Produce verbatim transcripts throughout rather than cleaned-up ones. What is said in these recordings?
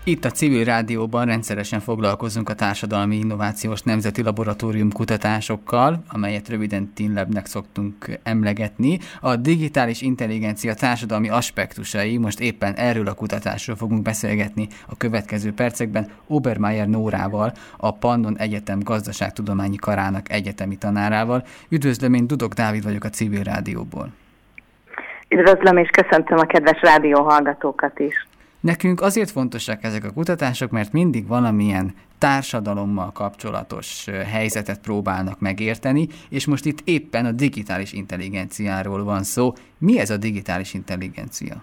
Itt a Civil Rádióban rendszeresen foglalkozunk a Társadalmi Innovációs Nemzeti Laboratórium kutatásokkal, amelyet röviden TINLAB-nek szoktunk emlegetni. A digitális intelligencia társadalmi aspektusai, most éppen erről a kutatásról fogunk beszélgetni a következő percekben Obermeier Nórával, a Pannon Egyetem Gazdaságtudományi Karának egyetemi tanárával. Üdvözlöm, én Dudok Dávid vagyok a Civil Rádióból. Üdvözlöm, és köszöntöm a kedves rádióhallgatókat is. Nekünk azért fontosak ezek a kutatások, mert mindig valamilyen társadalommal kapcsolatos helyzetet próbálnak megérteni, és most itt éppen a digitális intelligenciáról van szó. Mi ez a digitális intelligencia?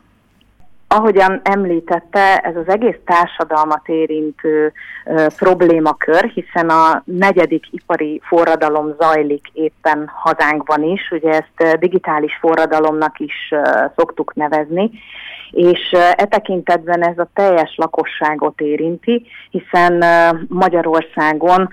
Ahogyan említette, ez az egész társadalmat érintő ö, problémakör, hiszen a negyedik ipari forradalom zajlik éppen hazánkban is, ugye ezt digitális forradalomnak is ö, szoktuk nevezni, és e tekintetben ez a teljes lakosságot érinti, hiszen Magyarországon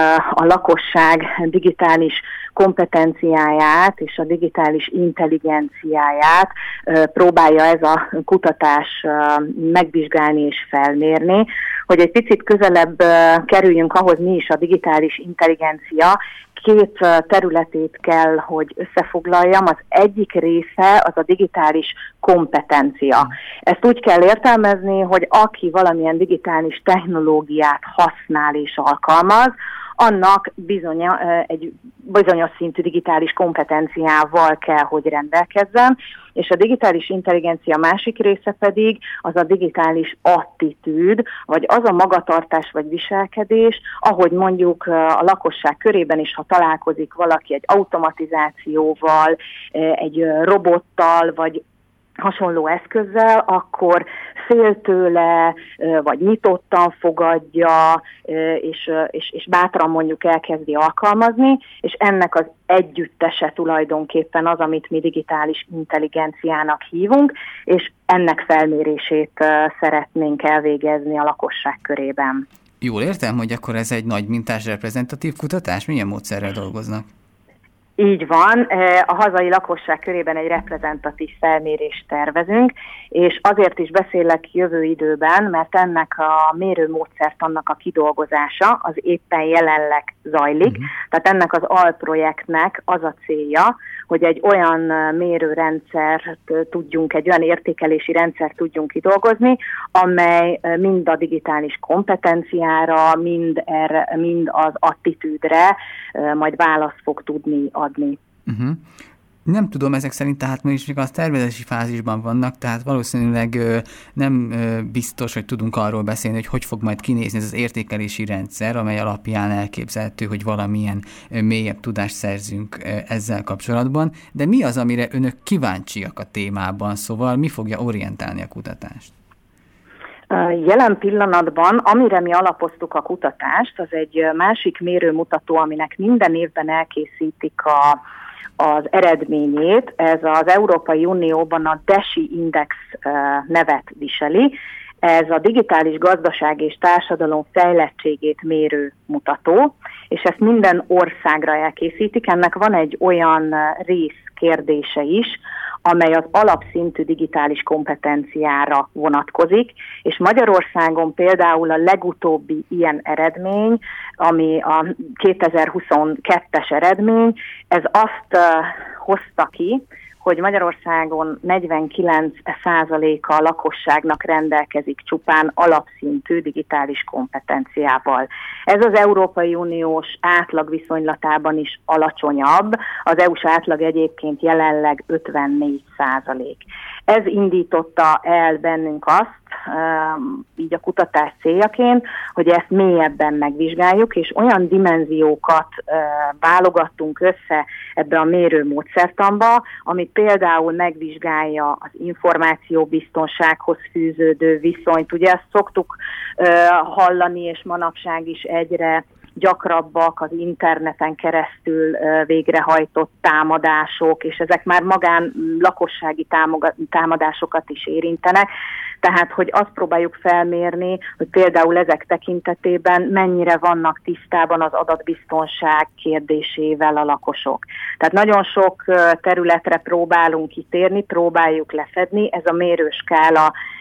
a lakosság digitális kompetenciáját és a digitális intelligenciáját próbálja ez a kutatás megvizsgálni és felmérni. Hogy egy picit közelebb kerüljünk ahhoz, mi is a digitális intelligencia, két területét kell, hogy összefoglaljam. Az egyik része az a digitális kompetencia. Ezt úgy kell értelmezni, hogy aki valamilyen digitális technológiát használ és alkalmaz, annak bizony, egy bizonyos szintű digitális kompetenciával kell, hogy rendelkezzen, és a digitális intelligencia másik része pedig az a digitális attitűd, vagy az a magatartás vagy viselkedés, ahogy mondjuk a lakosság körében is, ha találkozik valaki egy automatizációval, egy robottal, vagy hasonló eszközzel, akkor fél tőle, vagy nyitottan fogadja, és, és, és bátran mondjuk elkezdi alkalmazni, és ennek az együttese tulajdonképpen az, amit mi digitális intelligenciának hívunk, és ennek felmérését szeretnénk elvégezni a lakosság körében. Jól értem, hogy akkor ez egy nagy mintás reprezentatív kutatás? Milyen módszerrel dolgoznak? Így van, a hazai lakosság körében egy reprezentatív felmérést tervezünk, és azért is beszélek jövő időben, mert ennek a mérőmódszertannak a kidolgozása az éppen jelenleg zajlik. Uh-huh. Tehát ennek az alprojektnek az a célja, hogy egy olyan mérőrendszert tudjunk, egy olyan értékelési rendszert tudjunk kidolgozni, amely mind a digitális kompetenciára, mind, erre, mind az attitűdre majd választ fog tudni adni. Uh-huh. Nem tudom, ezek szerint tehát még az tervezési fázisban vannak, tehát valószínűleg ö, nem ö, biztos, hogy tudunk arról beszélni, hogy hogy fog majd kinézni ez az értékelési rendszer, amely alapján elképzelhető, hogy valamilyen ö, mélyebb tudást szerzünk ö, ezzel kapcsolatban, de mi az, amire önök kíváncsiak a témában, szóval mi fogja orientálni a kutatást? Jelen pillanatban, amire mi alapoztuk a kutatást, az egy másik mérőmutató, aminek minden évben elkészítik a az eredményét, ez az Európai Unióban a dé e es i Index nevet viseli. Ez a digitális gazdaság és társadalom fejlettségét mérő mutató, és ezt minden országra elkészítik. Ennek van egy olyan részkérdése is, amely az alapszintű digitális kompetenciára vonatkozik, és Magyarországon például a legutóbbi ilyen eredmény, ami a kétezer-huszonkettes eredmény, ez azt uh, hozta ki, hogy Magyarországon negyvenkilenc százaléka a lakosságnak rendelkezik csupán alapszintű digitális kompetenciával. Ez az Európai Uniós átlag viszonylatában is alacsonyabb, az é u-s átlag egyébként jelenleg ötvennégy százalék. Ez indította el bennünk azt, így a kutatás céljaként, hogy ezt mélyebben megvizsgáljuk, és olyan dimenziókat válogattunk össze ebbe a mérőmódszertanba, ami például megvizsgálja az információbiztonsághoz fűződő viszonyt. Ugye ezt szoktuk hallani, és manapság is egyre gyakrabbak az interneten keresztül végrehajtott támadások, és ezek már magán lakossági támadásokat is érintenek. Tehát, hogy azt próbáljuk felmérni, hogy például ezek tekintetében mennyire vannak tisztában az adatbiztonság kérdésével a lakosok. Tehát nagyon sok területre próbálunk kitérni, próbáljuk lefedni, ez a mérőskála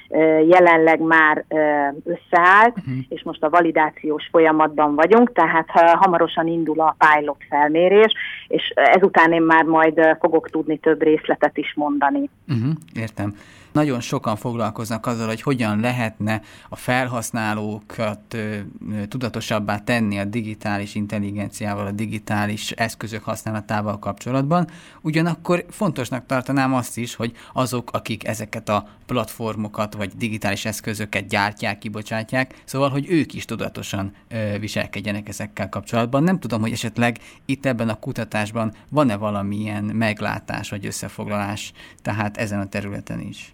jelenleg már összeállt, uh-huh. és most a validációs folyamatban vagyunk, tehát hamarosan indul a pilot felmérés, és ezután én már majd fogok tudni több részletet is mondani. Uh-huh. Értem. Nagyon sokan foglalkoznak azzal, hogy hogyan lehetne a felhasználókat ö, tudatosabbá tenni a digitális intelligenciával, a digitális eszközök használatával kapcsolatban. Ugyanakkor fontosnak tartanám azt is, hogy azok, akik ezeket a platformokat vagy digitális eszközöket gyártják, kibocsátják, szóval, hogy ők is tudatosan ö, viselkedjenek ezekkel kapcsolatban. Nem tudom, hogy esetleg itt ebben a kutatásban van-e valamilyen meglátás vagy összefoglalás, tehát ezen a területen is.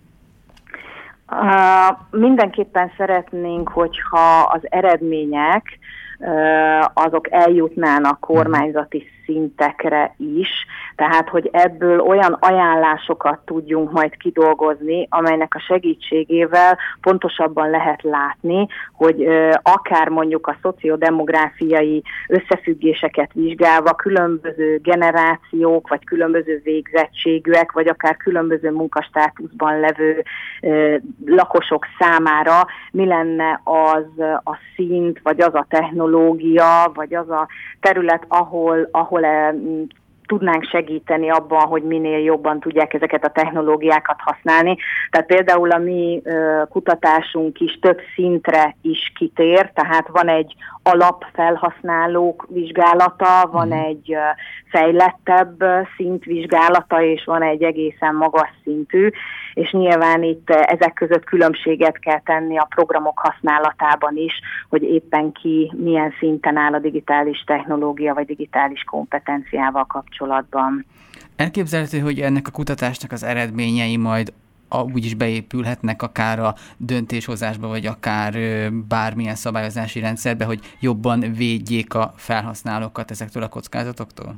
Uh, mindenképpen szeretnénk, hogyha az eredmények uh, azok eljutnának kormányzati szintekre is, tehát hogy ebből olyan ajánlásokat tudjunk majd kidolgozni, amelynek a segítségével pontosabban lehet látni, hogy uh, akár mondjuk a szociodemográfiai összefüggéseket vizsgálva különböző generációk, vagy különböző végzettségűek, vagy akár különböző munkastátuszban levő uh, lakosok számára mi lenne az a szint, vagy az a technológia, vagy az a terület, ahol, ahol tudnánk segíteni abban, hogy minél jobban tudják ezeket a technológiákat használni. Tehát például a mi uh, kutatásunk is több szintre is kitér, tehát van egy alapfelhasználók vizsgálata, van mm. egy uh, fejlettebb uh, szint vizsgálata, és van egy egészen magas szintű, és nyilván itt uh, ezek között különbséget kell tenni a programok használatában is, hogy éppen ki milyen szinten áll a digitális technológia vagy digitális kompetenciával kapcsolatban. Elképzelhető, hogy ennek a kutatásnak az eredményei majd úgy is beépülhetnek akár a döntéshozásba, vagy akár bármilyen szabályozási rendszerbe, hogy jobban védjék a felhasználókat ezektől a kockázatoktól?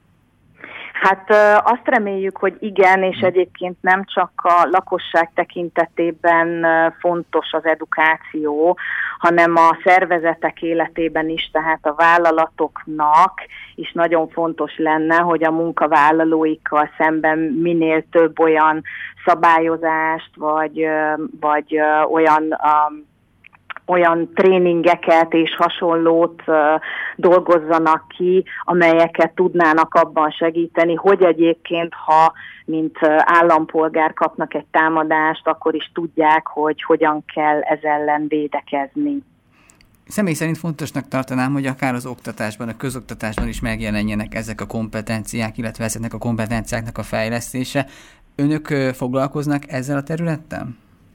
Hát azt reméljük, hogy igen, és egyébként nem csak a lakosság tekintetében fontos az edukáció, hanem a szervezetek életében is, tehát a vállalatoknak is nagyon fontos lenne, hogy a munkavállalóikkal szemben minél több olyan szabályozást, vagy, vagy olyan um, olyan tréningeket és hasonlót uh, dolgozzanak ki, amelyeket tudnának abban segíteni, hogy egyébként, ha mint uh, állampolgár kapnak egy támadást, akkor is tudják, hogy hogyan kell ez ellen védekezni. Személy szerint fontosnak tartanám, hogy akár az oktatásban, a közoktatásban is megjelenjenek ezek a kompetenciák, illetve ezeknek a kompetenciáknak a fejlesztése. Önök uh, foglalkoznak ezzel a területtel?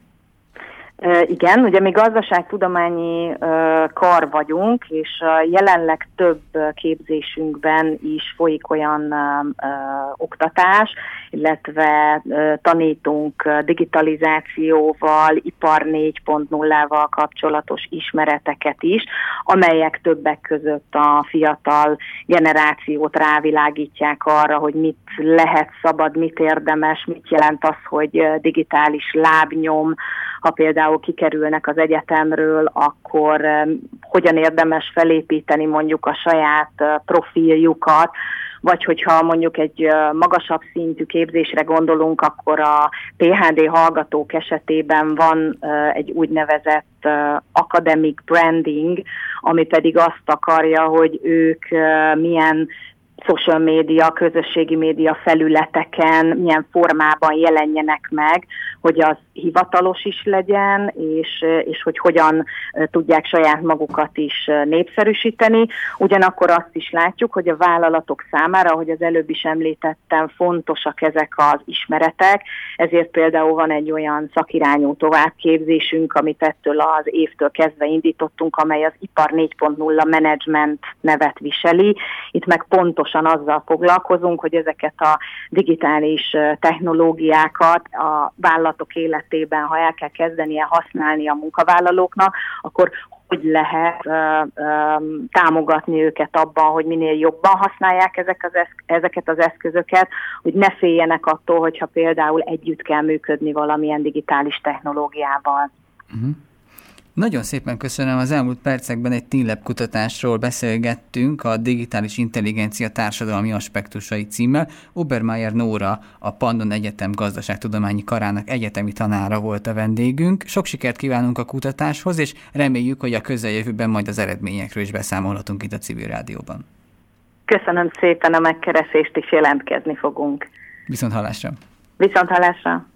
Igen, ugye mi gazdaságtudományi kar vagyunk, és jelenleg több képzésünkben is folyik olyan oktatás, illetve tanítunk digitalizációval, ipar négy pont nullával kapcsolatos ismereteket is, amelyek többek között a fiatal generációt rávilágítják arra, hogy mit lehet szabad, mit érdemes, mit jelent az, hogy digitális lábnyom, ha például kikerülnek az egyetemről, akkor um, hogyan érdemes felépíteni mondjuk a saját uh, profiljukat, vagy hogyha mondjuk egy uh, magasabb szintű képzésre gondolunk, akkor a pé há dé hallgatók esetében van uh, egy úgynevezett uh, academic branding, ami pedig azt akarja, hogy ők uh, milyen social média, közösségi média felületeken, milyen formában jelenjenek meg, hogy az hivatalos is legyen, és, és hogy hogyan tudják saját magukat is népszerűsíteni. Ugyanakkor azt is látjuk, hogy a vállalatok számára, ahogy az előbb is említettem, fontosak ezek az ismeretek, ezért például van egy olyan szakirányú továbbképzésünk, amit ettől az évtől kezdve indítottunk, amely az ipar négy pont nulla management nevet viseli. Itt meg pontosan azzal foglalkozunk, hogy ezeket a digitális technológiákat a vállalatok életében, ha el kell kezdenie használni a munkavállalóknak, akkor hogy lehet uh, um, támogatni őket abban, hogy minél jobban használják ezek az eszk- ezeket az eszközöket, hogy ne féljenek attól, hogyha például együtt kell működni valamilyen digitális technológiával. Uh-huh. Nagyon szépen köszönöm, az elmúlt percekben egy TeenLab kutatásról beszélgettünk, a digitális intelligencia társadalmi aspektusai címmel. Obermeier Nóra, a Pannon Egyetem gazdaságtudományi karának egyetemi tanára volt a vendégünk. Sok sikert kívánunk a kutatáshoz, és reméljük, hogy a közeljövőben majd az eredményekről is beszámolhatunk itt a Civil Rádióban. Köszönöm szépen a megkeresést, és jelentkezni fogunk. Viszont hallásra! Viszont hallásra!